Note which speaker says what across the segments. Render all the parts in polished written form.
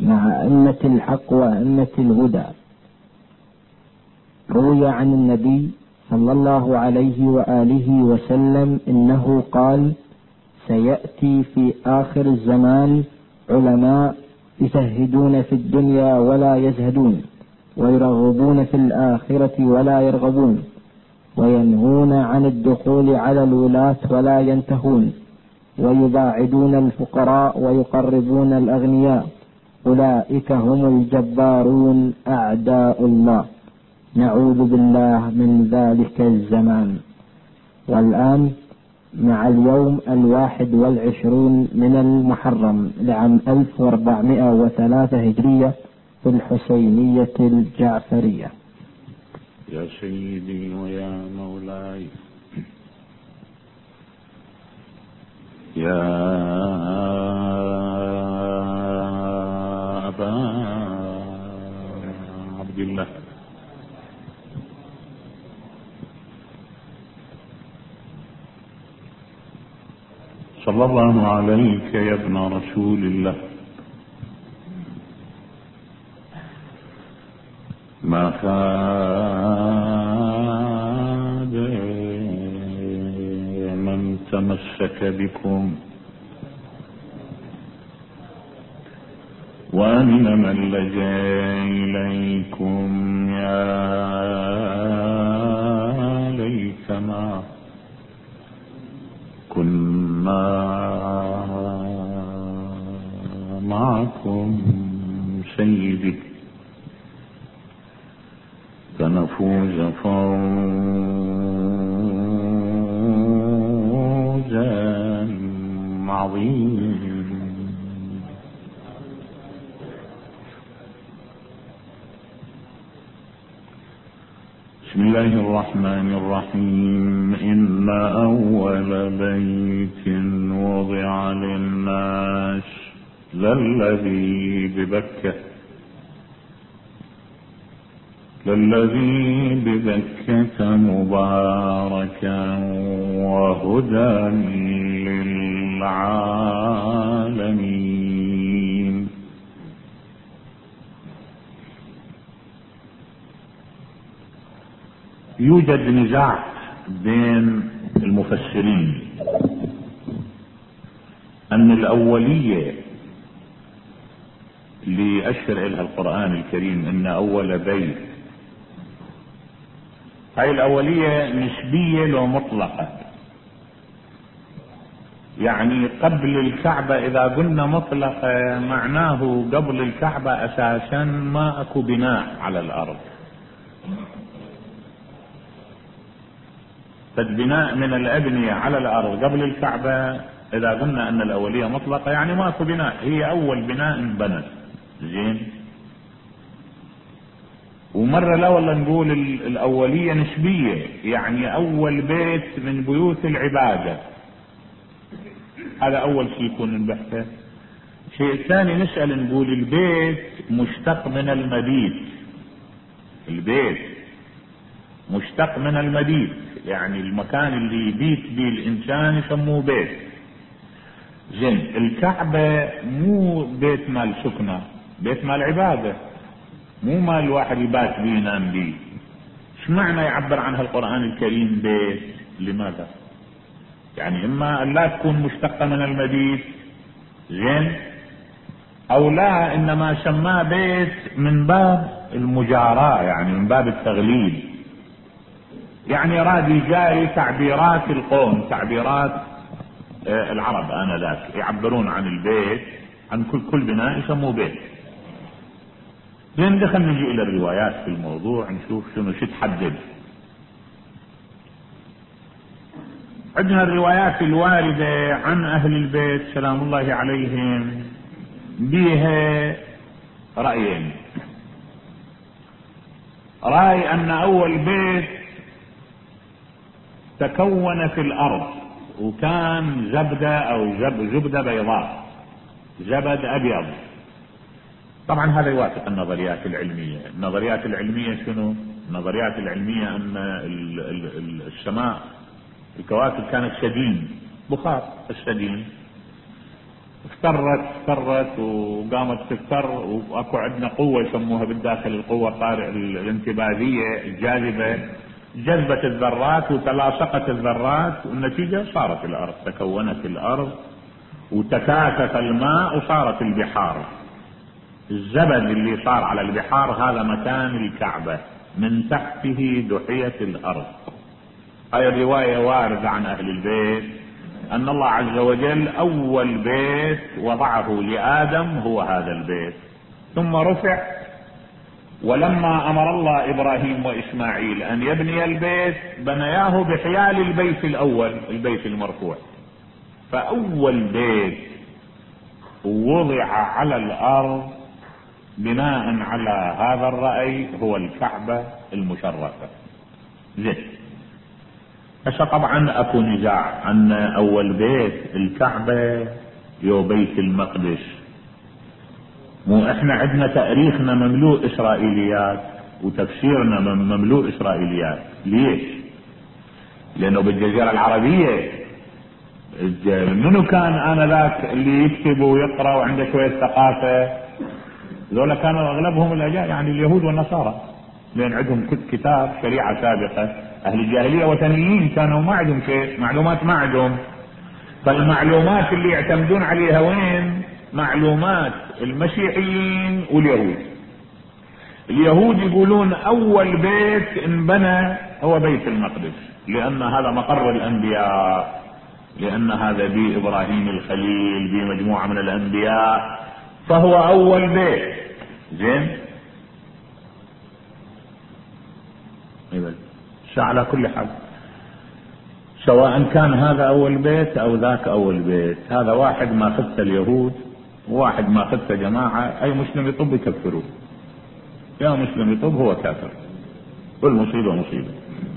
Speaker 1: مع أئمة الحق وأئمة الهدى. روي عن النبي صلى الله عليه وآله وسلم إنه قال: سيأتي في آخر الزمان علماء يزهدون في الدنيا ولا يزهدون، ويرغبون في الآخرة ولا يرغبون، وينهون عن الدخول على الولاة ولا ينتهون، ويباعدون الفقراء ويقربون الأغنياء، أولئك هم الجبارون أعداء الله، نعوذ بالله من ذلك الزمان. والآن مع اليوم 21 من المحرم لعام 1403 هجرية في الحسينية الجعفرية.
Speaker 2: يا سيدي ويا مولاي يا أبا عبد الله، صلى الله عليك يا ابن رسول الله. ما خاب من تمسك بكم، وأنما لجأ إليكم يا ليتنا كنا معكم سيدي فنفوز فوزا عظيما. بسم الله الرحمن الرحيم. إن أول بيت وضع للناس للذي ببكة مباركا وهدى للعالمين. يوجد نزاع بين المفسرين أن الأولية اللي أشر إلها القرآن الكريم إن أول بيت، هاي الأولية نسبية لو مطلقة، يعني قبل الكعبة. إذا قلنا مطلقة معناه قبل الكعبة أساسا ما أكو بناء على الأرض، فالبناء من الأبنية على الأرض قبل الكعبة. إذا قلنا أن الأولية مطلقة يعني ما أكو بناء، هي أول بناء بنت. زين. ومرة لا والله نقول الأولية نسبية، يعني أول بيت من بيوت العبادة، هذا أول شيء يكون نبحثه. شيء ثاني نسأل نقول البيت مشتق من المبيت، البيت مشتق من المبيت، يعني المكان اللي يبيت به الإنسان يسموه بيت. زين. الكعبة مو بيت مال سكنة، بيت مال عبادة، مو مال الواحد يبات بيه ينام بيه. ايش معنى يعبر عنها القرآن الكريم بيت؟ لماذا؟ يعني اما ان لا تكون مشتقة من المبيت، زين، او لا انما سماه بيت من باب المجاراة، يعني من باب التغليب، يعني راد يجاري تعبيرات القوم، تعبيرات العرب آنذاك يعبرون عن البيت، عن كل بناء يسموه بيت. زين. دخل نجي الى الروايات في الموضوع نشوف شنو تحدد. عندنا الروايات الواردة عن اهل البيت سلام الله عليهم بها رأيين. رأي ان اول بيت تكون في الارض وكان زبدة او زبدة بيضاء، زبد ابيض. طبعا هذا يوافق النظريات العلمية. النظريات العلمية شنو؟ النظريات العلمية ان السماء الكواكب كانت سديم، بخار السديم، افترت وقامت تفتر، واكو عندنا قوة يسموها بالداخل القوة الانتباهية الجاذبة، جذبت الذرات وتلاصقت الذرات، والنتيجة صارت الارض، تكونت الارض وتكاثف الماء وصارت البحار. الزبد اللي صار على البحار هذا مكان الكعبة، من تحته دحية الارض. هاي الرواية واردة عن اهل البيت ان الله عز وجل اول بيت وضعه لآدم هو هذا البيت، ثم رفع. ولما امر الله ابراهيم واسماعيل ان يبني البيت بنياه بحيال البيت الاول، البيت المرفوع. فاول بيت وضع على الارض بناء على هذا الرأي هو الكعبة المشرفة. زين، هسه طبعا اكو نزاع ان اول بيت الكعبة يو بيت المقدس. مو احنا عندنا تاريخنا مملوء اسرائيليات وتفسيرنا مملوء اسرائيليات. ليش؟ لانه بالجزيرة العربية منو كان انذاك اللي يكتب ويقرأ وعنده شوية ثقافة؟ ذولا كانوا اغلبهم يعني اليهود والنصارى، لان عندهم كتاب شريعة سابقة. اهل الجاهلية وثنيين كانوا ما عندهم شيء، معلومات ما عندهم. فالمعلومات اللي يعتمدون عليها وين؟ معلومات المسيحيين واليهود. اليهود يقولون اول بيت انبنى هو بيت المقدس، لان هذا مقر الانبياء، لان هذا بي ابراهيم الخليل، بي مجموعة من الانبياء، فهو اول بيت. زين، على كل حال سواء كان هذا اول بيت او ذاك اول بيت، هذا واحد ما خدت اليهود وواحد ما خدت جماعة، اي مسلم يطب يكفروه. يا مسلم يطب هو كافر، والمصيبة مصيبة.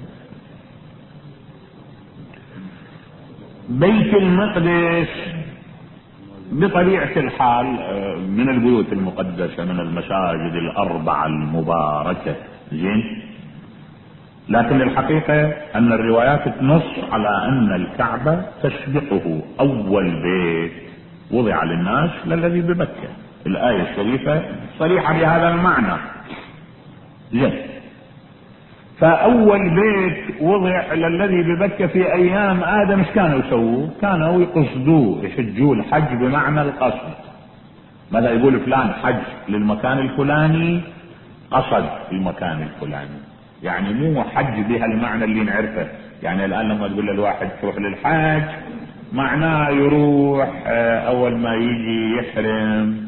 Speaker 2: بيت المقدس بطبيعة الحال من البيوت المقدسة، من المساجد الاربعة المباركة. زين، لكن الحقيقة ان الروايات تنص على ان الكعبة تسبقه. اول بيت وضع للناس للذي بمكة، الآية الشريفة صريحة بهذا المعنى. زين، فاول بيت وضع للذي بمكة في ايام ادم ايش كانوا يسووا؟ كانوا يقصدوه، يحجوا الحج بمعنى القصد. ماذا يقول فلان حج للمكان الفلاني، قصد المكان الفلاني، يعني مو حج بها المعنى اللي نعرفه. يعني الان لما تقول للواحد تروح للحج معناه يروح اول ما يجي يحرم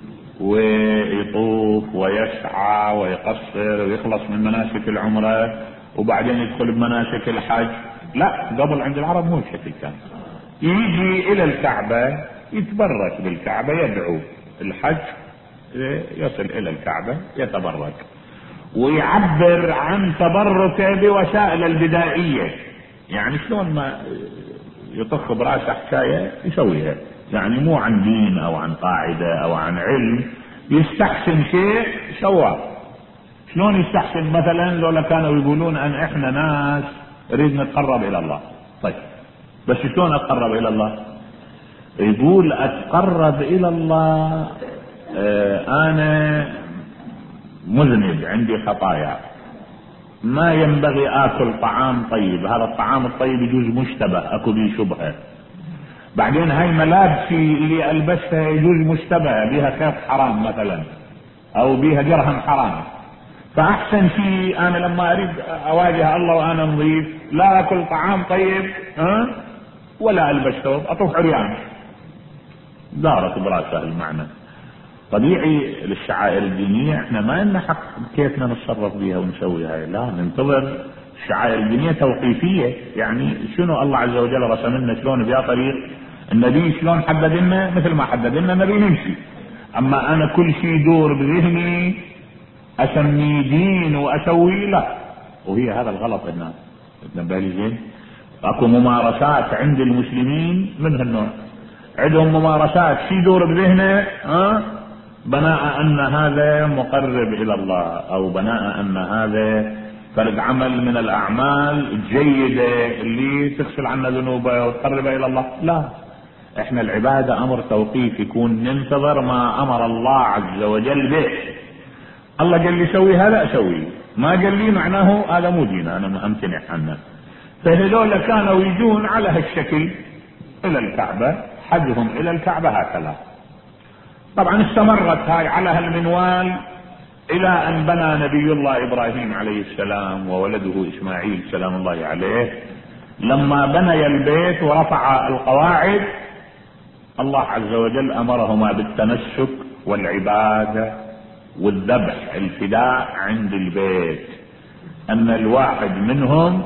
Speaker 2: ويطوف ويسعى ويقصر ويخلص من مناسك العمرة وبعدين يدخل بمناسك الحج. لا، قبل عند العرب مو الشكل كان. يجي الى الكعبة يتبرك بالكعبة، يدعو الحج، يصل الى الكعبة يتبرك ويعبر عن تبركه بوسائل البدائية. يعني شلون ما يطخ براسه حكاية يسويها، يعني مو عن دين او عن قاعدة او عن علم، يستحسن شيء سواه. شلون يستحسن؟ مثلا لولا كانوا يقولون ان احنا ناس نريد نتقرب الى الله. طيب بس شلون اتقرب الى الله؟ يقول اتقرب الى الله انا مذنب، عندي خطايا، ما ينبغي اكل طعام طيب، هذا الطعام الطيب يجوز مشتبه، اكو بيه شبهه. بعدين هاي ملابسي اللي البسها يجوز مشتبه، بيها خيط حرام مثلا او بيها درهم حرام. فاحسن شيء انا لما اريد اواجه الله وانا نظيف لا اكل طعام طيب ولا البس ثوب، اطوف عريان. دارت براسه المعنى. طبيعي للشعائر الدينية احنا ما لنا حق كيفنا نتصرف بها ونسويها، لا ننتظر. الشعائر الدينية توقيفية، يعني شنو الله عز وجل رسم لنا شلون بها طريق، النبي شلون حدد لنا مثل ما حدد لنا النبي نمشي. اما انا كل شيء يدور بذهني اسميه دين واسوي، لا. وهي هذا الغلط الناس بالي. زين، اكو ممارسات عند المسلمين من هالنوع، عندهم ممارسات شي يدور بذهنه بناء ان هذا مقرب الى الله، او بناء ان هذا فرد عمل من الاعمال الجيدة اللي تغسل عنا ذنوبه وتقرب الى الله. لا، احنا العبادة امر توقيف، يكون ننتظر ما امر الله عز وجل به. الله قال لي سوي هذا اسوي، ما قال لي معناه هذا مو دين انا امتنع عنه. فهذول كانوا يجون على هالشكل الى الكعبة، حجهم الى الكعبة هكذا. طبعا استمرت هاي على هالمنوال الى ان بنى نبي الله ابراهيم عليه السلام وولده اسماعيل سلام الله عليه. لما بني البيت ورفع القواعد، الله عز وجل امرهما بالتنسك والعبادة والذبح الفداء عند البيت. ان الواحد منهم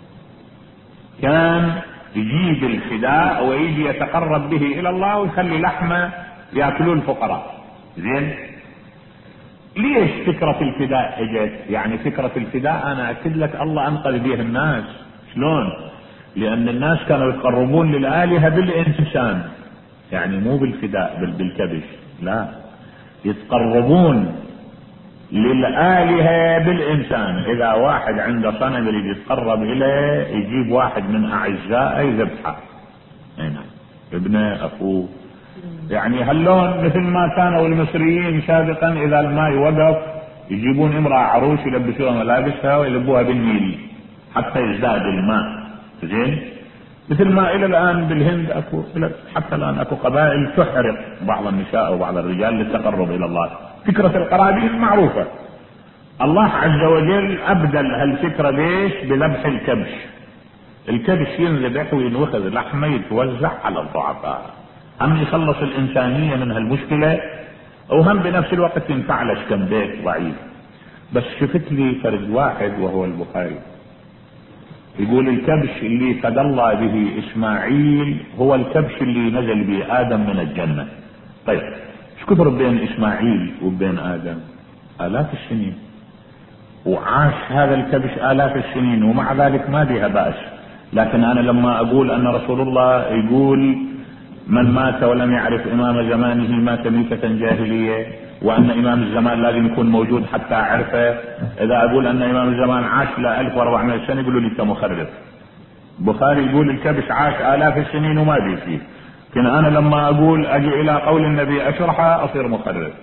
Speaker 2: كان يجيب الفداء ويجي يتقرب به الى الله ويخلي لحمه ياكلون الفقراء. زين، ليش فكرة الفداء اجت؟ يعني فكرة الفداء انا اكد لك الله انقذ بها الناس. شلون؟ لان الناس كانوا يتقربون للآلهة بالانسان، يعني مو بالفداء بالكبش، لا، يتقربون للآلهة بالإنسان. إذا واحد عنده صنم يريد يتقرب إليه يجيب واحد من أعزائه يذبحه، هنا ابنه أخوه. يعني هاللون مثل ما كانوا المصريين سابقا إذا الماء وقف يجيبون امرأة عروس يلبسوها ملابسها ويلبوها بالنيل حتى يزداد الماء. زين، مثل ما إلى الآن بالهند أكو، حتى الآن أكو قبائل تحرق بعض النساء وبعض الرجال للتقرب إلى الله. فكرة القرابين معروفة. الله عز وجل أبدل هالفكرة ليش؟ بذبح الكبش. الكبش ينذبح وينوخذ لحمه يتوزع على الضعفاء، هم يخلص الإنسانية من هالمشكلة، وهم بنفس الوقت ينفع لك كم بيت ضعيف. بس شفت لي فرد واحد وهو البخاري يقول الكبش اللي فدى الله به إسماعيل هو الكبش اللي نزل به آدم من الجنة. طيب ايش كثر بين إسماعيل وبين آدم؟ آلاف السنين، وعاش هذا الكبش آلاف السنين، ومع ذلك ما بها بأس. لكن أنا لما أقول أن رسول الله يقول من مات ولم يعرف إمام زمانه مات ميتة جاهلية، وأن إمام الزمان لازم يكون موجود حتى أعرفه. إذا أقول أن إمام الزمان عاش ل 1400 سنة يقولوا لي أنت مخرف. البخاري يقول الكبش عاش آلاف السنين وما بي فيه. لكن أنا لما أقول أجي إلى قول النبي أشرحه أصير مخرف.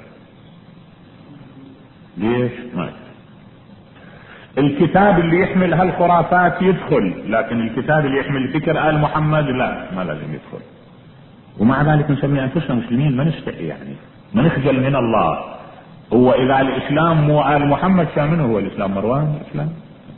Speaker 2: ليش؟ ما الكتاب اللي يحمل هالخرافات يدخل، لكن الكتاب اللي يحمل فكر آل محمد لا، ما لازم يدخل. ومع ذلك نسمي أنفسنا مسلمين، ما نستحي، يعني ما نخجل من الله. هو إذا الإسلام مو آل محمد شامنه هو الإسلام مروان الإسلام.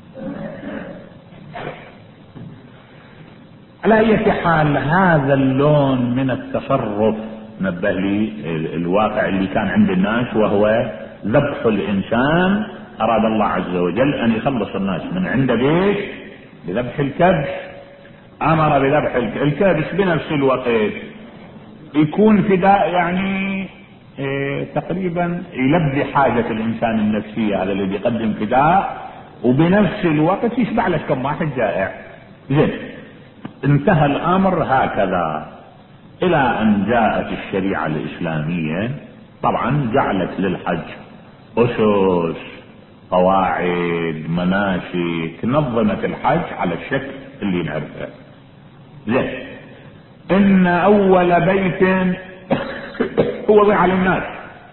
Speaker 2: على أي حال هذا اللون من التصرف نبه لي الواقع اللي كان عند الناس، وهو ذبح الإنسان. أراد الله عز وجل أن يخلص الناس من عند بيت بذبح الكبش. أمر بذبح الكبش بنفس الوقت يكون فداء، يعني تقريبا يلبي حاجة الإنسان النفسية، هذا اللي بيقدم فداء، وبنفس الوقت يشبع لك كم واحد جائع. زين، انتهى الأمر هكذا إلى أن جاءت الشريعة الإسلامية. طبعا جعلت للحج أسس، قواعد، مناسك، نظمت الحج على الشكل اللي نعرفه. زين، إن أول بيت هو وضع للناس،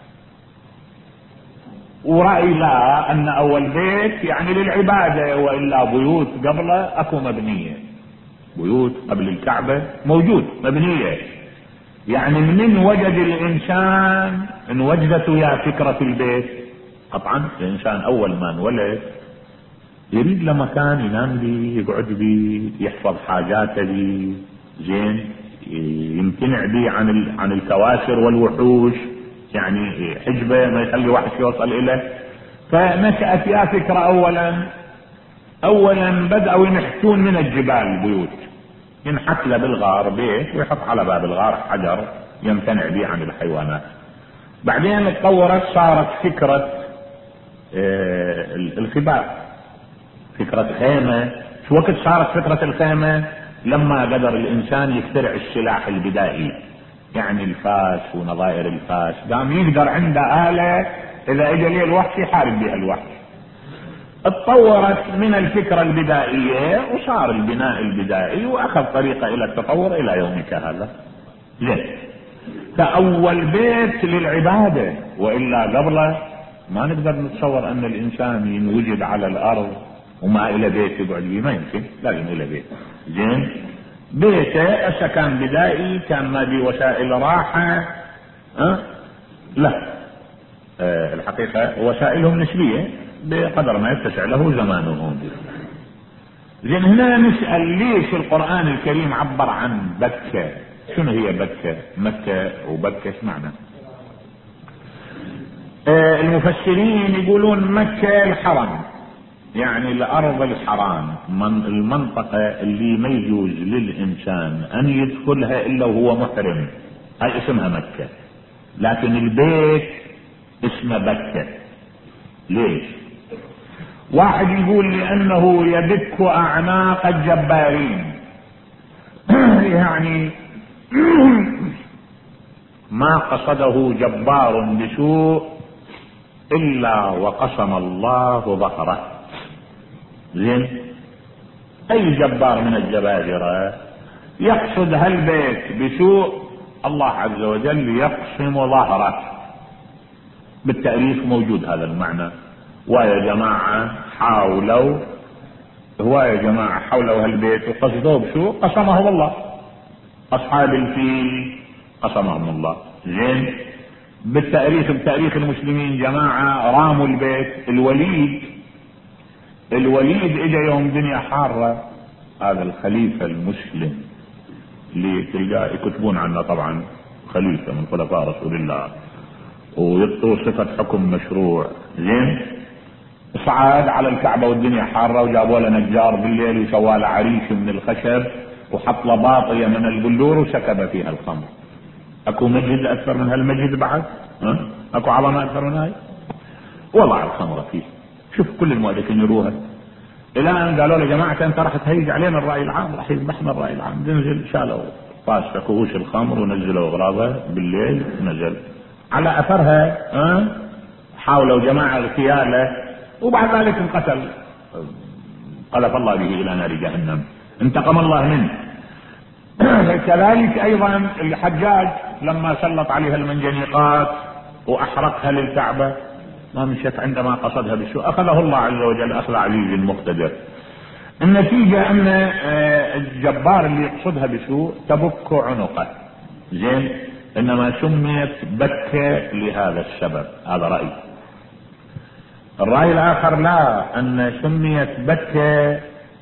Speaker 2: ورأي لا أن أول بيت يعني للعبادة، وإلا بيوت قبله أكو مبنية، بيوت قبل الكعبة موجود مبنية. يعني من وجد الإنسان إن وجدته يا فكرة البيت. طبعا الإنسان أول ما انولد يريد له مكان ينام به، يقعد به، يحفظ حاجاته به. زين، يمتنع به عن الكواسر والوحوش، يعني حجبه ما يخلي واحد يوصل إليه. فنشأت يا فكرة أولا بدأوا ينحتون من الجبال بيوت، ينحت له بالغار بيت ويحط على باب الغار حجر يمتنع به عن الحيوانات. بعدين اتطورت، صارت فكرة الخباء، فكرة خيمة. شو وقت صارت فكرة الخيمة؟ لما قدر الإنسان يخترع السلاح البدائي، يعني الفاس ونظائر الفاس، قام يقدر عنده آلة إذا اجى ليه الوحش يحارب بها الوحش. اتطورت من الفكرة البدائية وصار البناء البدائي، وأخذ طريقة إلى التطور إلى يومك هذا. زين، فأول بيت للعبادة، وإلا قبله ما نقدر نتصور أن الإنسان ينوجد على الأرض وما إلى بيت يقعد فيه، ما يمكن، لازم إلى بيت. زين، بيته كان بدائي، كان ما بي وسائل راحة، لا، الحقيقة وسائلهم نسبية بقدر ما يتسع له زمانهم. زين، هنا نسأل ليش القرآن الكريم عبر عن بكة؟ شنو هي بكة؟ مكة وبكة ايش معنى؟ المفسرين يقولون مكة الحرم، يعني الأرض الحرام، المنطقة اللي ما يجوز للإنسان أن يدخلها إلا وهو محرم، هاي اسمها مكة. لكن البيت اسمه بكة. ليش؟ واحد يقول لأنه يبك أعناق الجبارين يعني ما قصده جبار بسوء إلا وقسم الله ظهره. زين، أي جبار من الجبابرة يقصد هالبيت بسوء، الله عز وجل يقسم ظهره. بالتأليف موجود هذا المعنى. ويا جماعة حاولوا هالبيت وقصدوه بسوء، قسمهم الله. أصحاب الفيل قسمهم الله. زين، بتاريخ المسلمين جماعة راموا البيت. الوليد اجى يوم دنيا حارة، هذا الخليفة المسلم اللي تلقاه يكتبون عنه طبعا خليفة من خلفاء رسول الله ويعطوا صفة حكم مشروع. زين، صعد على الكعبة والدنيا حارة وجابوا له نجار بالليل وسوى له عريش من الخشب وحط له باطية من البلور وسكب فيها الخمر. اكو مجد اكثر من هالمجد بعد؟ اكو عظمة اكثر من هاي؟ وضع الخمر فيه. شوف كل المؤلفين يروها الى ان قالوا له جماعة انت راح تهيج علينا الرأي العام، راح يذبحنا الرأي العام. ننزل، شالوا طاش كؤوس الخمر ونزلوا اغراضه بالليل، نزل على اثرها. حاولوا جماعة اغتياله وبعد ذلك انقتل، قذف الله به الى نار جهنم، انتقم الله منه. كذلك ايضا الحجاج لما سلط عليها المنجنيقات واحرقها للكعبة ما مشت عندما قصدها بالسوء، اخذه الله عز وجل اخذ عزيز مقتدر. النتيجة ان الجبار اللي يقصدها بسوء تبك عنقه. زين، انما سميت بكة لهذا السبب. هذا رأي. الرأي الاخر لا، ان سميت بكة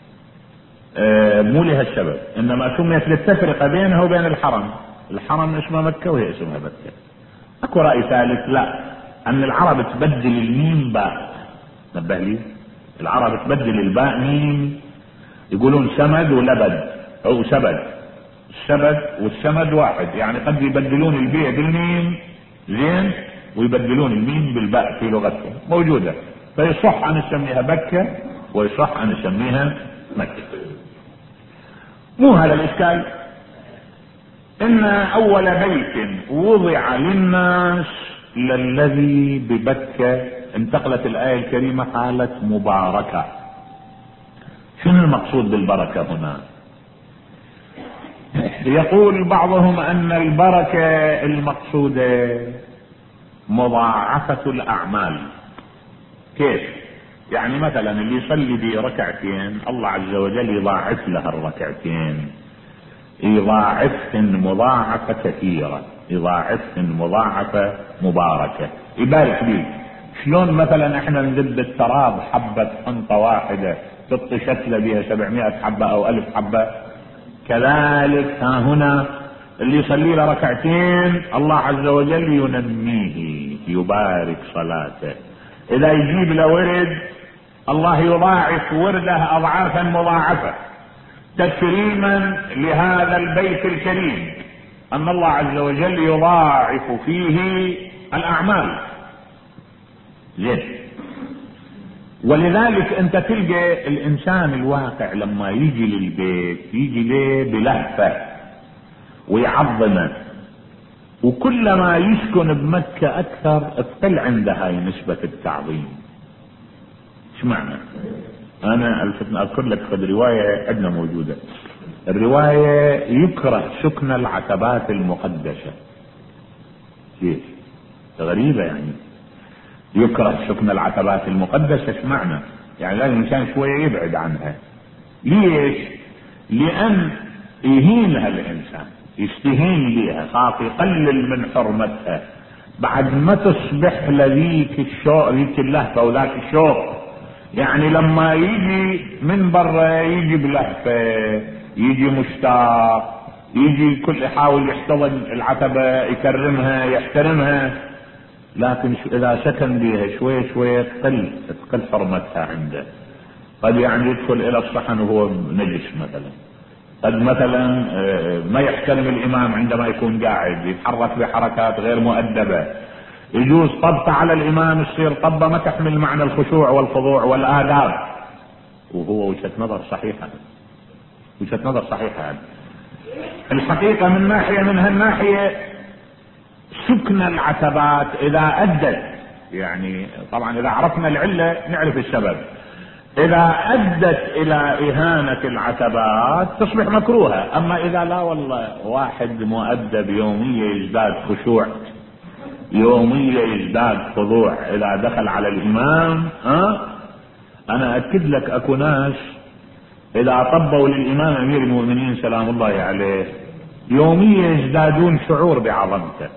Speaker 2: مو لها السبب، انما سميت للتفرقة بينها وبين الحرم اسمه مكة وهي اسمها بكة. اكو رأي ثالث لا، ان العرب تبدل الميم باء. نبه لي، العرب تبدل الباء ميم، يقولون سمد ولبد او سبد. السبد والسمد واحد، يعني قد يبدلون الباء بالميم. زين، ويبدلون الميم بالباء في لغتهم موجودة. فيصح ان نسميها بكة ويصح ان نسميها مكة. مو هذا الاشكال. ان اول بيت وضع للناس للذي ببكة. انتقلت الآية الكريمة قالت مباركة. شنو المقصود بالبركة هنا؟ يقول بعضهم ان البركة المقصودة مضاعفة الاعمال. كيف؟ يعني مثلا اللي يصلي بركعتين الله عز وجل يضاعف له الركعتين، يضاعفهن مضاعفة كثيرة، يضاعفهن مضاعفة مباركة، يبارك بيه. شلون مثلا احنا نذب التراب حبة حنطة واحدة تعطي شتلة بها 700 حبة او 1000 حبة، كذلك ها هنا اللي يصلي له ركعتين الله عز وجل ينميه، يبارك صلاته. اذا يجيب له ورد الله يضاعف ورده اضعافا مضاعفة تكريما لهذا البيت الكريم، ان الله عز وجل يضاعف فيه الاعمال. زين، ولذلك انت تلقى الانسان الواقع لما يجي للبيت يجي ليه بلهفة ويعظمه، وكلما يسكن بمكة اكثر تقل عنده هاي نسبة التعظيم. ايش معنى؟ انا اذكر لك قد رواية عندنا موجودة. الرواية يكره سكن العتبات المقدسة. كيف؟ غريبة يعني. يكره سكن العتبات المقدسة، ايش معنى؟ يعني لازم الانسان شوية يبعد عنها. ليش؟ لان يهينها الانسان، يستهين بها، خاف يقلل من حرمتها بعد ما تصبح لذيك الشوق، ذيك اللهفة وذاك الشوق. يعني لما يجي من برا يجي بلهفة، يجي مشتاق، يجي كل يحاول يحتضن العتبة، يكرمها، يحترمها. لكن اذا سكن بها شوية شوية تقل حرمتها عنده. قد يعني يدخل الى الصحن وهو نجس مثلا، قد مثلا ما يحترم الامام عندما يكون قاعد، يتحرك بحركات غير مؤدبة. يجوز طبطة على الامام تصير طبة ما تحمل معنى الخشوع والخضوع والآداب. وهو وجهة نظر صحيحة، وجهة نظر صحيحة. الحقيقة من ناحية، من هالناحية سكن العتبات اذا ادت، يعني طبعا اذا عرفنا العلة نعرف السبب، اذا ادت الى اهانة العتبات تصبح مكروهة. اما اذا لا والله واحد مؤدب يوميا يزداد خشوع، يوميا يزداد خضوع اذا دخل على الامام. انا اكد لك اكو ناس اذا طبوا للامام امير المؤمنين سلام الله عليه يوميا يزدادون شعور بعظمته.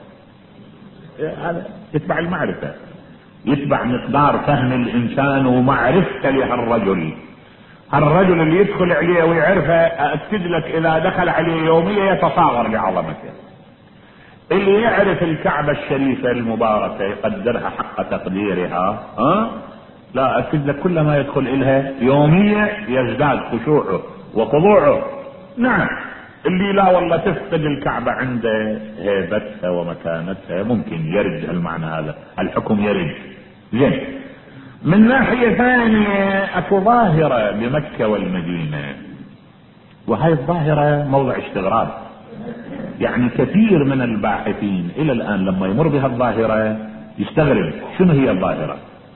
Speaker 2: هذا يتبع المعرفة، يتبع مقدار فهم الانسان ومعرفته لهالرجل. هالرجل اللي يدخل عليه ويعرفه اكد لك اذا دخل عليه يوميا يتصاغر بعظمته. اللي يعرف الكعبة الشريفة المباركة يقدرها حق تقديرها، لا اكد لك كلما يدخل الها يوميا يزداد خشوعه وخضوعه. نعم، اللي لا والله تفقد الكعبة عنده هيبتها ومكانتها ممكن يرد المعنى هذا، الحكم يرد. زين. من ناحية ثانية اكو ظاهرة بمكة والمدينة، وهي الظاهرة موضع استغراب. يعني كثير من الباحثين الى الان لما يمر بها الظاهرة يستغرب شنو هي الظاهرة.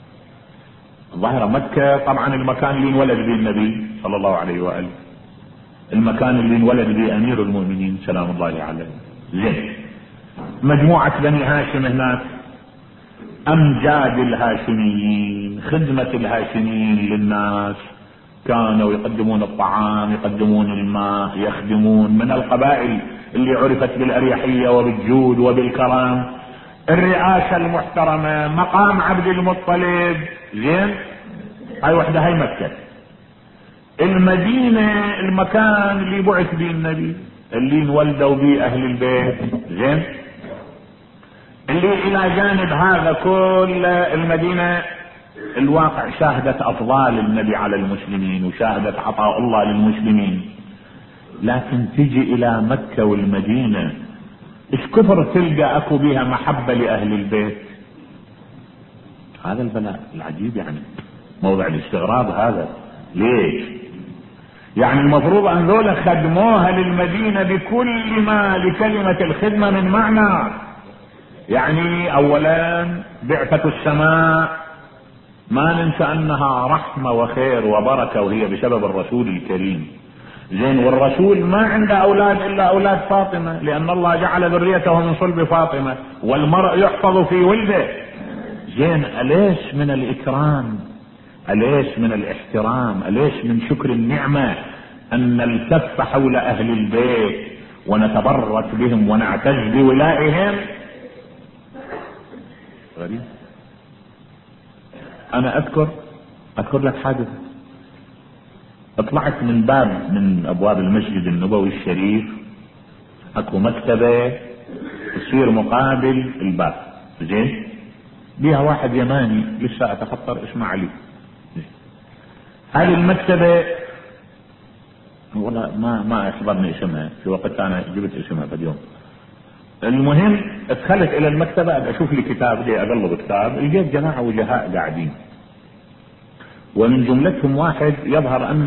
Speaker 2: الظاهرة مكة طبعا المكان اللي انولد به النبي صلى الله عليه وآله، المكان اللي انولد به امير المؤمنين سلام الله عليه. زين. مجموعة بني هاشم هناك، امجاد الهاشميين، خدمة الهاشميين للناس، كانوا يقدمون الطعام، يقدمون الماء، يخدمون، من القبائل اللي عرفت بالاريحية وبالجود وبالكرم. الرئاسة المحترمة، مقام عبد المطلب. زين. هاي وحدة، هاي مكة. المدينة المكان اللي بعث به النبي، اللي انولدوا به اهل البيت. زين. اللي الى جانب هذا كل المدينة الواقع شاهدت افضال النبي على المسلمين وشاهدت عطاء الله للمسلمين. لكن تجي الى مكة والمدينة ايش كثر تلقى اكو بها محبة لاهل البيت. هذا البلاء العجيب، يعني موضع الاستغراب هذا. ليش؟ يعني المفروض ان ذولا خدموها للمدينة بكل ما لكلمة الخدمة من معنى. يعني اولا بعثة السماء ما ننسى انها رحمة وخير وبركة، وهي بسبب الرسول الكريم. زين. والرسول ما عنده اولاد الا اولاد فاطمة، لان الله جعل ذريته من صلب فاطمة، والمرء يحفظ في ولده. زين. أليش من الاكرام، أليش من الاحترام، أليش من شكر النعمة ان نلتف حول اهل البيت ونتبرك بهم ونعتز بولائهم. غريب. انا اذكر لك حادث. طلعت من باب من ابواب المسجد النبوي الشريف، اكو مكتبة تصير مقابل الباب. زين. بيها واحد يماني لسه اتخطر اسمه علي. هذه المكتبة والله ما يحضرني اسمها، في وقت انا جبت اسمها في اليوم. المهم ادخلت الى المكتبة اشوف لي كتاب، لي اقلب كتاب، لقيت جماعة وجهاء قاعدين، ومن جملتهم واحد يظهر ان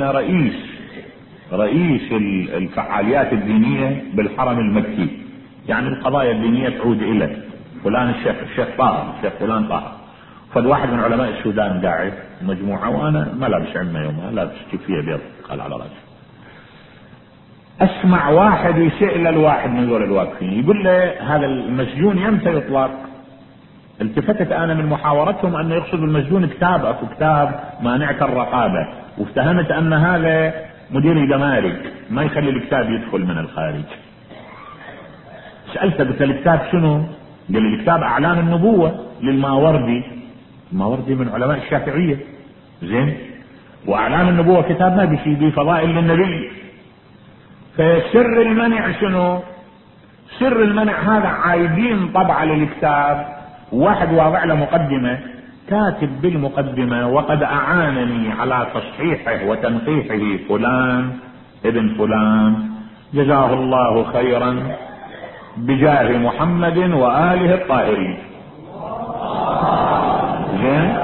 Speaker 2: رئيس الفعاليات الدينية بالحرم المكي، يعني القضايا الدينية تعود الى فلان الشيخ طاهر، الشيخ فلان طاهر. فد واحد من علماء السودان قاعد مجموعة، وانا ما لابس عمة يومها، لابس كيفية بيض قال على راسي. اسمع واحد يسأل الواحد من ذول الواقفين يقول له هذا المسجون يمتى يطلق؟ التفتت انا من محاورتهم انه يقصد المسجون كتاب، اكو كتاب مانعة الرقابة، وافتهمت ان هذا مدير الجمارك ما يخلي الكتاب يدخل من الخارج. سألته قلت الكتاب شنو؟ قال لي الكتاب اعلان النبوة للماوردي. الماوردي من علماء الشافعية، زين، واعلان النبوة كتاب ما بشي بفضائل للنبي. فسر المنع شنو؟ سر المنع هذا عايدين طبعا للكتاب، واحد واضع له مقدمة، كاتب بالمقدمة وقد اعانني على تصحيحه وتنقيحه فلان ابن فلان جزاه الله خيرا بجاه محمد وآله الطاهرين. زين،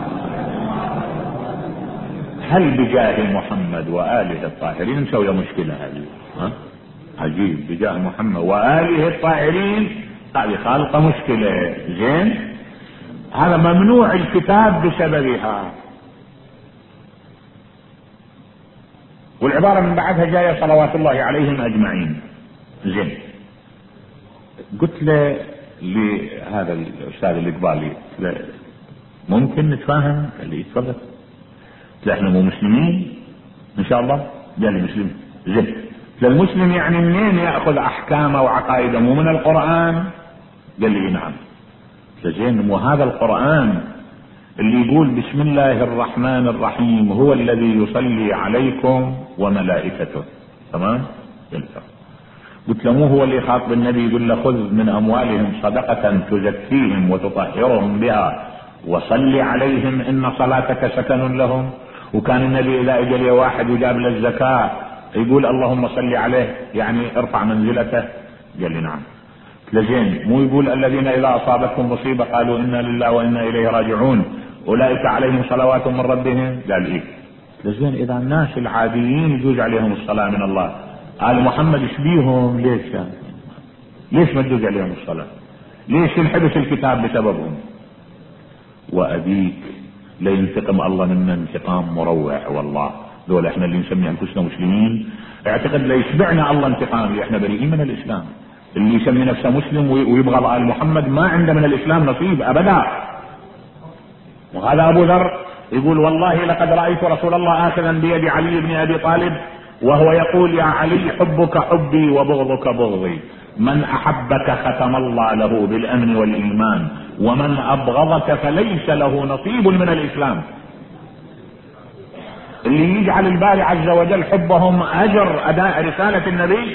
Speaker 2: هل بجاه محمد وآله الطاهرين مسوية مشكلة هذه؟ عجيب، بجاه محمد وآله الطاهرين هذه خالقة مشكلة. زين، هذا ممنوع الكتاب بسببها. والعبارة من بعدها جاية صلوات الله عليهم أجمعين. زين، قلت له لهذا الأستاذ الإقبالي ممكن نتفاهم؟ قال لي تفضل. احنا مو مسلمين ان شاء الله؟ قال لي مسلم. زين، المسلم يعني منين ياخذ احكامه وعقائده؟ مو من القران؟ قال لي نعم. زين، وهذا القران اللي يقول بسم الله الرحمن الرحيم هو الذي يصلي عليكم وملائكته، تمام؟ قلت له مو هو اللي خاطب النبي يقول له خذ من اموالهم صدقة تزكيهم وتطهرهم بها وصلي عليهم ان صلاتك سكن لهم؟ وكان النبي اذا اجى واحد وجاب له الزكاة يقول اللهم صل عليه يعني ارفع منزلته؟ قال لي نعم. لزين، مو يقول الذين اذا اصابتهم مصيبة قالوا انا لله وانا اليه راجعون اولئك عليهم صلوات من ربهم؟ قال ايه. لزين، اذا الناس العاديين يجوز عليهم الصلاة من الله، آل محمد ايش بيهم؟ ليش ما تجوز عليهم الصلاة؟ ليش ينحبس الكتاب بسببهم؟ وأبيك لينتقم الله منا انتقام مروع. والله دول احنا اللي نسمي انفسنا مسلمين اعتقد ليشبعنا الله انتقام، احنا بريئين من الاسلام. اللي يسمي نفسه مسلم ويبغض آل محمد ما عنده من الاسلام نصيب ابدا. وهذا ابو ذر يقول والله لقد رأيت رسول الله آخذا بيد علي بن ابي طالب وهو يقول يا علي حبك حبي وبغضك بغضي، من احبك ختم الله له بالامن والايمان ومن ابغضك فليس له نصيب من الاسلام. اللي يجعل الباري عز وجل حبهم اجر اداء رسالة النبي.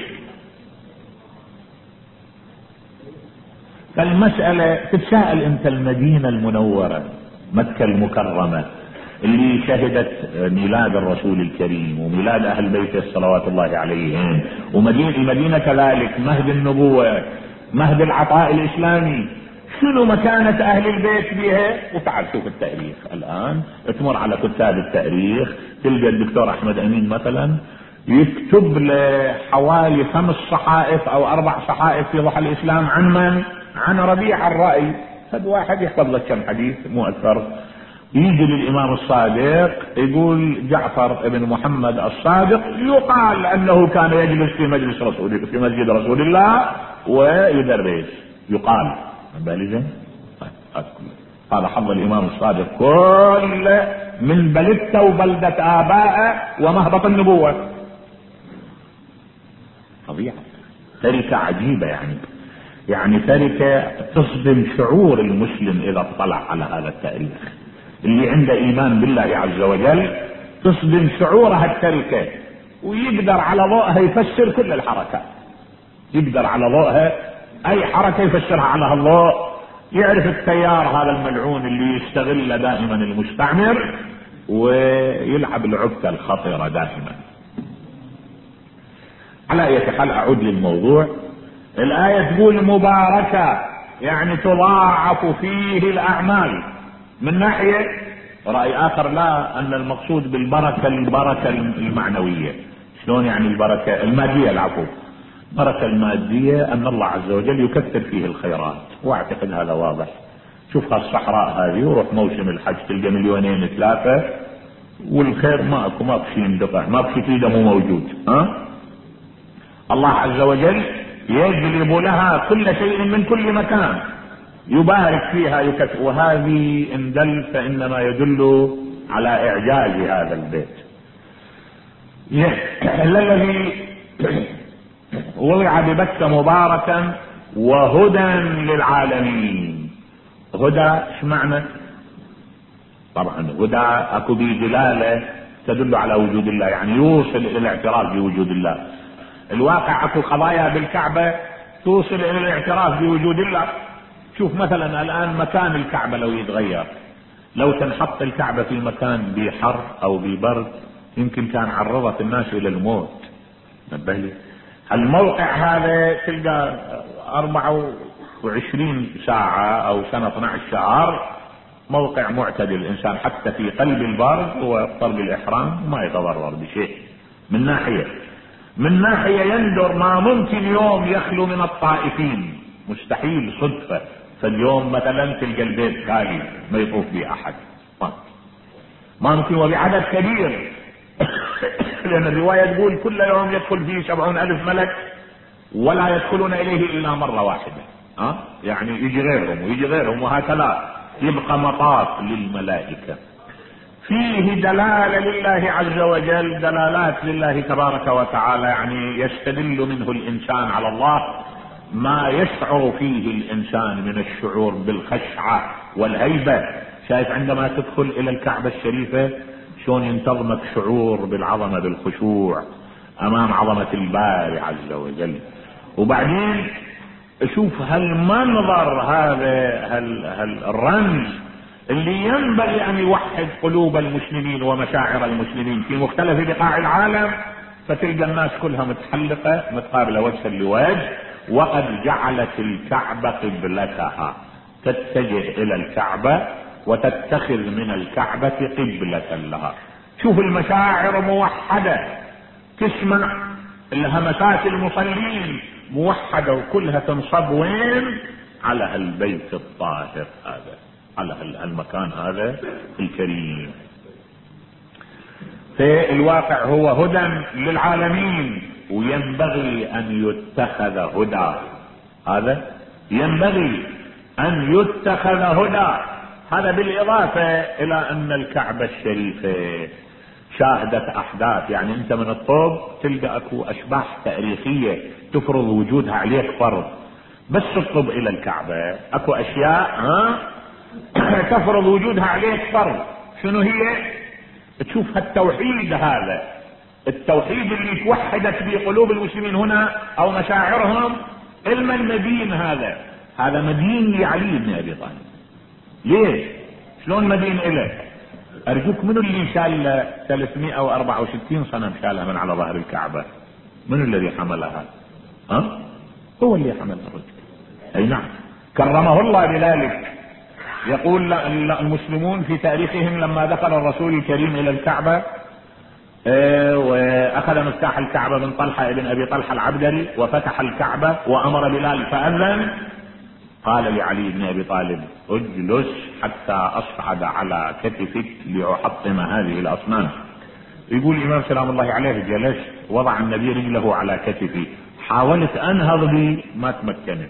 Speaker 2: فالمسألة تتساءل انت المدينة المنورة مكة المكرمة اللي شهدت ميلاد الرسول الكريم وميلاد اهل بيته صلوات الله عليهم، المدينة كذلك مهد النبوة مهد العطاء الاسلامي، شنو مكانة اهل البيت بها؟ وتعال شوف التاريخ الان، تمر على كتاب التاريخ تلقى الدكتور احمد امين مثلا يكتب له حوالي 5 صحائف او 4 صحائف في ضحى الاسلام عن من؟ عن ربيع الرأي. هذا واحد يحفظ لك كم حديث مو اكثر. يجي للامام الصادق يقول جعفر ابن محمد الصادق يقال انه كان يجلس في مجلس في مسجد رسول الله ويدرس، يقال بالجن. هذا حظ الامام الصادق كل من بلدته وبلدة ابائه ومهبط النبوة. طبيعة تركة عجيبة، يعني تركة تصدم شعور المسلم اذا اطلع على هذا التاريخ. اللي عنده ايمان بالله عز وجل تصدم شعورها التركة، ويقدر على ضوءها يفسر كل الحركات، يقدر على ضوءها اي حركة يفسرها على هالضوء. يعرف التيار هذا الملعون اللي يستغل دائما المستعمر ويلعب العبكة الخطيرة دائما. على اي حال اعود للموضوع. الآية تقول مباركة يعني تضاعف فيه الاعمال. من ناحية رأي اخر لا، ان المقصود بالبركة البركة المعنوية. شلون يعني البركة المادية؟ العفو، البركة المادية ان الله عز وجل يكثر فيه الخيرات، واعتقد هذا واضح. شوف الصحراء هذه وروح موسم الحج تلقى 2-3 والخير ماكو شيء يندقه، ماكو شيء تريده مو موجود. الله عز وجل يجلب لها كل شيء من كل مكان، يبارك فيها يكثر. وهذه إن دل فإنما يدل على إعجاز هذا البيت الذي وضع ببكة مباركا وهدى للعالمين. هدى ايش معنى؟ طبعا هدى اكو به دلاله تدل على وجود الله، يعني يوصل الى الاعتراف بوجود الله. الواقع اكو قضايا بالكعبه توصل الى الاعتراف بوجود الله. شوف مثلا الان مكان الكعبه لو يتغير، لو تنحط الكعبه في مكان بحر او ببرد يمكن كان عرضت الناس الى الموت. نبه لي الموقع هذا تلقى 24 ساعة او سنة 12 شهر موقع معتدل. الانسان حتى في قلب البرد هو فرق الاحرام وما يتضرر بشيء. من ناحية يندر ما ممكن يوم يخلو من الطائفين، مستحيل صدفة. فاليوم مثلا تلقى البيت خالي ما يطوف به احد، ما ممكن، وبعدد كبير لان الرواية تقول كل يوم يدخل فيه 70,000 ملك ولا يدخلون اليه الا مرة واحدة. يعني يجي غيرهم ويجي غيرهم وهكذا يبقى مطاف للملائكة. فيه دلالة لله عز وجل، دلالات لله تبارك وتعالى، يعني يستدل منه الانسان على الله ما يشعر فيه الانسان من الشعور بالخشعة والهيبة. شايف عندما تدخل الى الكعبة الشريفة شلون ينتظمك شعور بالعظمة بالخشوع امام عظمة الباري عز وجل. وبعدين شوف هالمنظر هذا، هالرمز اللي ينبغي ان يوحد قلوب المسلمين ومشاعر المسلمين في مختلف بقاع العالم. فتلقى الناس كلها متحلقة متقابلة وجها لوجه، وقد جعلت الكعبة قبلتها، تتجه الى الكعبة وتتخذ من الكعبة قبلة لها. شوف المشاعر موحدة، تسمع الهمسات المصلين موحدة وكلها تنصب وين؟ على هالبيت الطاهر هذا، على المكان هذا الكريم. في الواقع هو هدى للعالمين، وينبغي ان يتخذ هدى. هذا ينبغي ان يتخذ هدى. هذا بالاضافة الى ان الكعبة الشريفة شاهدت احداث، يعني انت من الطوب تلقى اكو اشباح تاريخية تفرض وجودها عليك فرض. بس الطب الى الكعبة اكو اشياء تفرض وجودها عليك فرض. شنو هي؟ تشوف التوحيد هذا، التوحيد اللي توحدت به قلوب المسلمين هنا او مشاعرهم. علم المدين هذا مدين لعلي بن ابي طالب. ليش؟ شلون مدين إليه؟ ارجوك منو اللي شال 364 صنم شالها من على ظهر الكعبة؟ منو الذي حملها؟ هو اللي حمل الرجل. اي نعم، كرمه الله بذلك. يقول المسلمون في تاريخهم لما دخل الرسول الكريم الى الكعبة واخذ مفتاح الكعبة من طلحة ابن ابي طلحة العبدري وفتح الكعبة وامر بلال فاذن، قال لعلي بن ابي طالب اجلس حتى اصعد على كتفك لاحطم هذه الاصنام. يقول الامام سلام الله عليه جلست، وضع النبي رجله على كتفي، حاولت انهض بي ما تمكنت.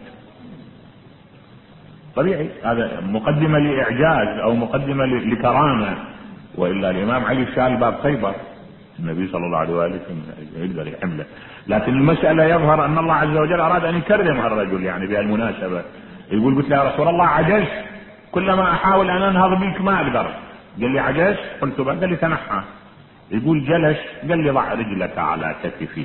Speaker 2: طبيعي، هذا مقدمة لاعجاز او مقدمة لكرامة، والا الامام علي شال باب خيبر، النبي صلى الله عليه وآله يقدر يحمله. لكن المسألة يظهر ان الله عز وجل اراد ان يكرم هالرجل يعني بهالمناسبة. يقول قلت له يا رسول الله عجزت، كلما احاول ان انهض بك ما اقدر. قال لي عجزت؟ قلت بقى. قال لي تنحى. يقول جلس، قال لي ضع رجلك على كتفي.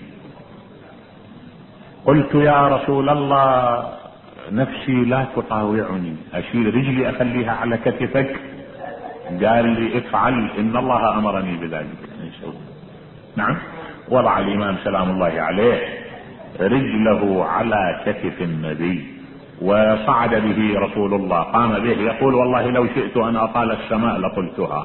Speaker 2: قلت يا رسول الله نفسي لا تطاوعني، اشيل رجلي اخليها على كتفك؟ قال لي افعل، ان الله امرني بذلك. نعم، وضع الامام سلام الله عليه رجله على كتف النبي وصعد به رسول الله، قام به يقول والله لو شئت ان اطال السماء لقلتها.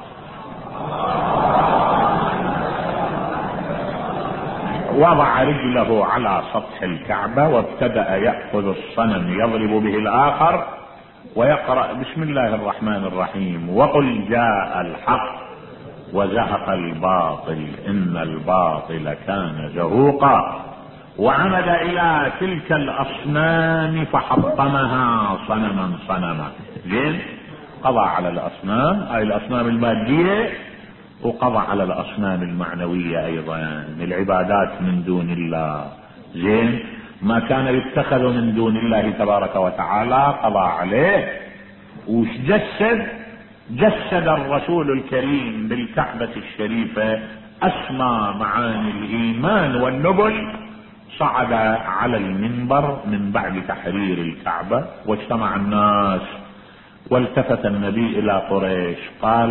Speaker 2: وضع رجله على سطح الكعبة وابتدأ يأخذ الصنم يضرب به الآخر ويقرأ بسم الله الرحمن الرحيم وقل جاء الحق وزهق الباطل إن الباطل كان زهوقا وعمد الى تلك الاصنام فحطمها صنما صنما. زين، قضى على الاصنام، اي الاصنام المادية، وقضى على الاصنام المعنوية ايضا، العبادات من دون الله. زين، ما كان يتخذ من دون الله تبارك وتعالى قضى عليه. وش جسد الرسول الكريم بالكعبة الشريفة اسمى معاني الايمان والنبل. صعد على المنبر من بعد تحرير الكعبة واجتمع الناس، والتفت النبي الى قريش قال: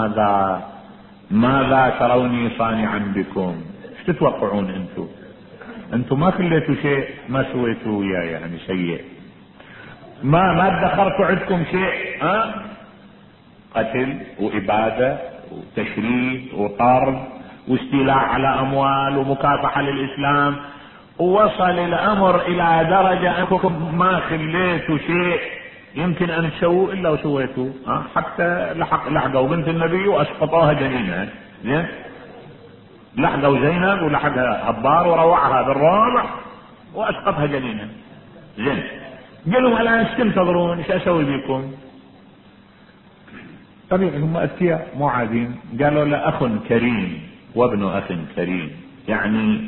Speaker 2: ماذا تروني صانعا بكم؟ ايش تتوقعون انتم ما خليتوا شيء، ما سويتوا وياي يعني شيء، ما ادخرتوا عندكم شيء. قتل وابادة وتشريد وطرد واستيلاء على اموال ومكافحة للاسلام. ووصل الامر الى درجة انكم ما خليتوا شيء يمكن ان تسووا الا وسويتوا. حتى لحقوا بنت النبي واسقطوها جنينها. زين، لحقوا زينب ولحقها هبار وروعها بالرابع واسقطها جنينها. زين، قالوا الان ايش تنتظرون؟ ايش اسوي بكم؟ طبيعي هم اذكياء مو عادين. قالوا: لاخ كريم وابن اخ كريم، يعني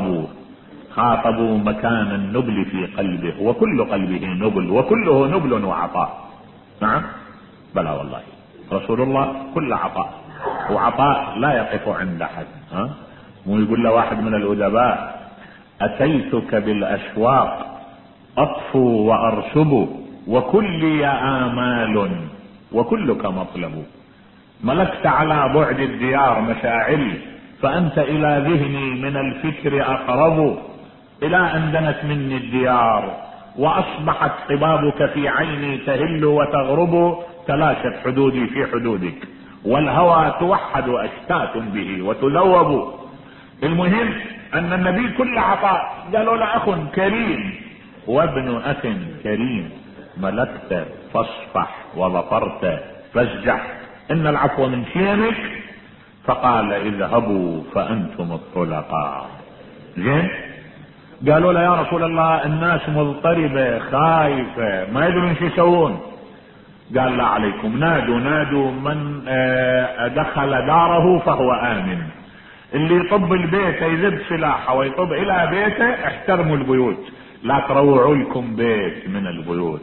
Speaker 2: خاطبوا مكان النبل في قلبه، وكل قلبه نبل وكله نبل وعطاء. نعم، بلى والله رسول الله كل عطاء، وعطاء لا يقف عند احد. مو يقول له واحد من الادباء: اتيتك بالاشواق اطفو وارسب، وكلي امال وكلك مطلب. ملكت على بعد الديار مشاعري، فانت الى ذهني من الفكر اقرب. الى ان دنت مني الديار واصبحت قبابك في عيني تهل وتغرب. تلاشت حدودي في حدودك، والهوى توحد اشتات به وتذوب. المهم ان النبي كل عطاء. قالوا: لاخ كريم وابن اخ كريم، ملكت فاصفح وظفرت فازجح، ان العفو من شيمك. فقال: اذهبوا فانتم الطلقاء. زين، قالوا له: يا رسول الله الناس مضطربة خايفة ما يدرون شو يسوون. قال: لا عليكم، نادوا من دخل داره فهو آمن. اللي يطب البيت يذب سلاحه ويطب الى بيته احترموا البيوت، لا تروعوا لكم بيت من البيوت.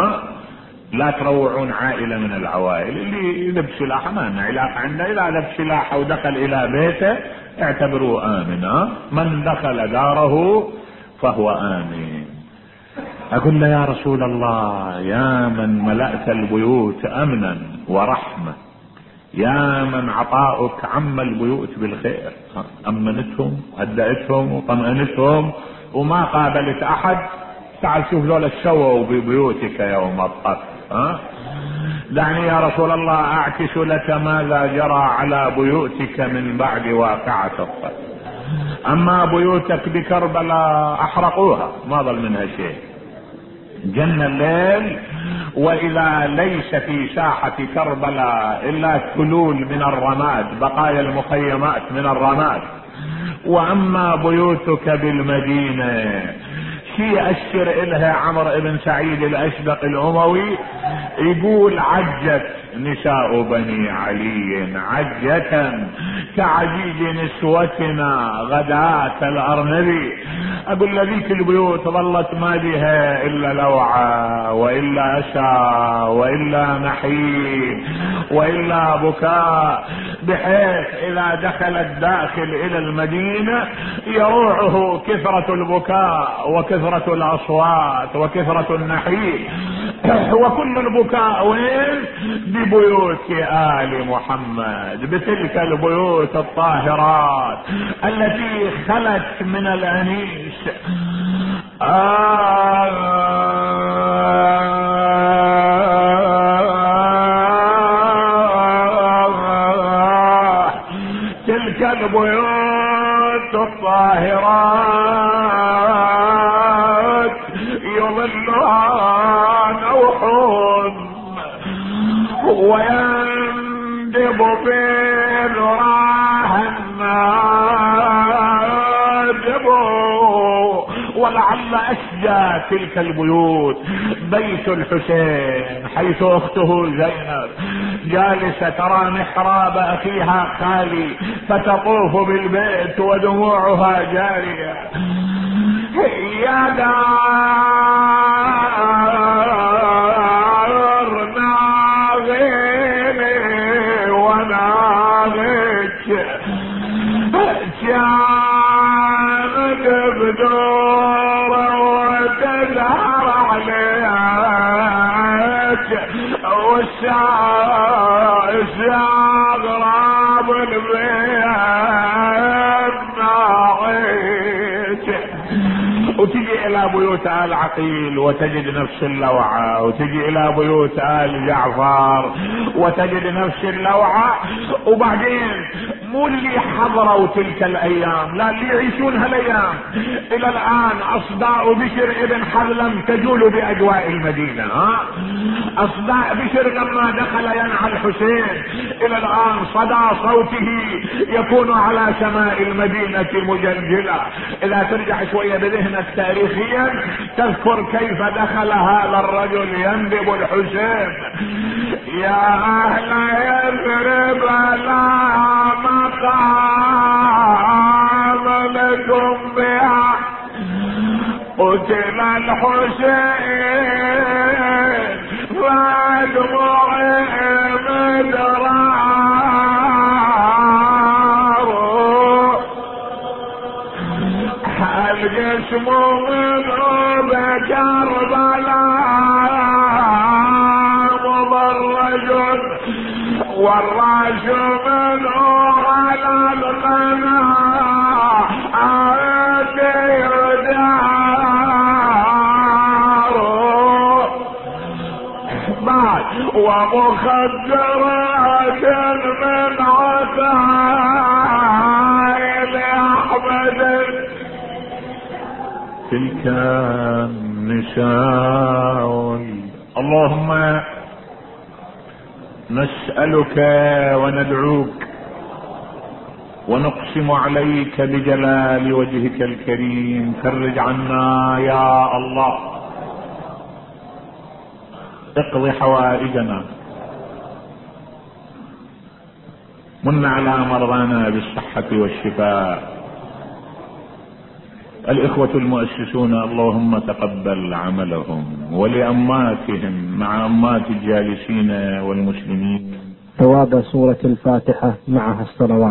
Speaker 2: لا تروعون عائلة من العوائل. اللي يذب سلاحه ما لنا علاقة عنده، اذا ذب سلاحه ودخل الى بيته اعتبروه آمن. من دخل داره فهو آمن. اقول له: يا رسول الله، يا من ملأت البيوت امنا ورحمة، يا من عطاؤك عم البيوت بالخير، امنتهم هدأتهم وطمأنتهم وما قابلت احد. تعال شوف ذولا سووا ببيوتك يوم الطف. دعني يا رسول الله اعكس لك ماذا جرى على بيوتك من بعد واقعة الطف. اما بيوتك بكربلاء احرقوها ما ظل منها شيء، جن الليل، واذا ليس في ساحة كربلاء الا تلول من الرماد، بقايا المخيمات من الرماد. واما بيوتك بالمدينة شيء اشر الها عمرو بن سعيد الاشدق الاموي يقول: عجت نساء بني علي عجة كعجيج نسوتنا غداة الارنبي. اقول لذيك البيوت ظلت ما بها الا لوعة والا اسى والا نحيب والا بكاء، بحيث اذا دخل الداخل الى المدينة يروعه كثرة البكاء وكثرة الاصوات وكثرة النحيب. وكل البكاء وين؟ ببيوت آل محمد، بتلك البيوت الطاهرات التي خلت من الأنيس. تلك البيوت الطاهرات يظلها نوح ويندب في ذراها النادب جاء تلك البيوت بيت الحسين حيث اخته زينب جالسة ترى محراب اخيها خالي فتطوف بالبيت ودموعها جارية. يا دار ناغيني وناغيك كانت بدورة وتزهر عليك والشاغراب البيت ناغيك. وتجي الى بيوت آل عقيل وتجد نفس اللوعة، وتجي الى بيوت آل جعفر وتجد نفس اللوعة. وبعدين مو اللي حضروا تلك الايام، لا اللي يعيشون هالايام الى الان. اصداء بشر ابن حذلم تجول باجواء المدينة. اصداء بشر لما دخل ينعى الحسين الى الان صدى صوته يكون على سماء المدينة مجلجلة. اذا ترجع شوية بذهنك تاريخيا تذكر كيف دخل هذا الرجل يندب الحسين. يا اهل يثرب لا مقام لكم بها قتل الحسين فادمع مدرار الجسم منه بكربلاء مضرج والراس منه على القناة يدار بعد ومخدرات من عسائل أحمد. تلك النساء اللهم نسألك وندعوك ونقسم عليك بجلال وجهك الكريم فرج عنا يا الله، اقض حوائجنا، من على مرضانا بالصحة والشفاء. الإخوة المؤسسون اللهم تقبل عملهم، ولأماتهم مع أمات الجالسين والمسلمين
Speaker 1: ثواب سورة الفاتحة معها الصلوات.